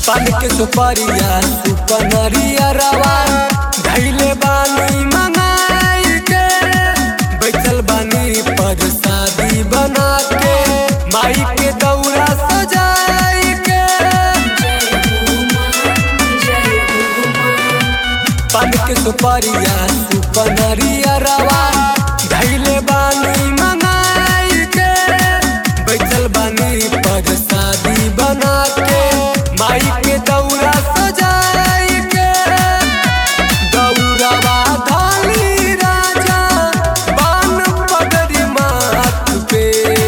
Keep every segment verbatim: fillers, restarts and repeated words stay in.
पान के सुपारिया सुपनरिया रवा धैले बानी मंगाई के बैठल बानी पर शादी बना के माई के दौरा सजाई के पान के सुपारिया सुपनरिया रवा धैले बानी मंगाई के बैठल बानी पर शादी बना के माई के दौरा सजाई के दौरावा धाली राजा बान पगड़ी माथ पे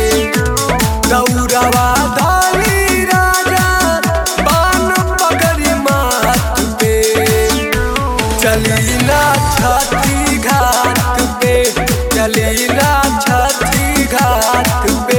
दौरावा धाली राजा बान पगड़ी माथ पे चली ना छठी घाट पे चली ना छठी घाट पे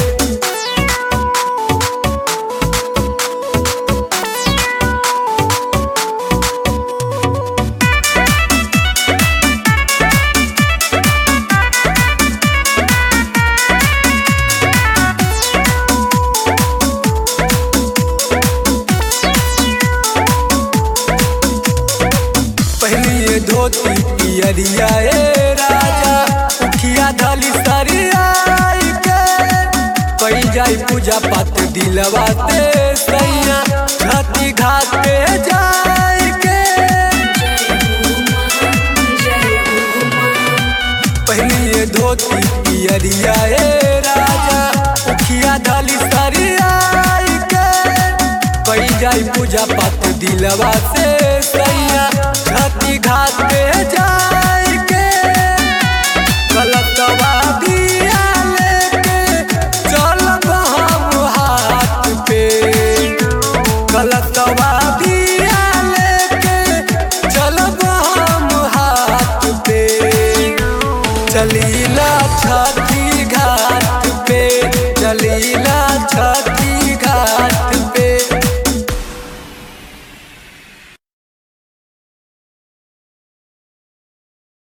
पहनिए धोती पियरिया ए राजा उखिया धली सरियाई के कई जाई पूजा पाठ दिलवा ते सैया छठी घाट पे जाई के पहनिए धोती पियरिया ए राजा उखिया धली सरियाई के कई जाई पूजा पाठ दिलवा से सैया छठी घाट पे जाई के गलतवा दिया लेके चलब हम हाथ पे गलतवा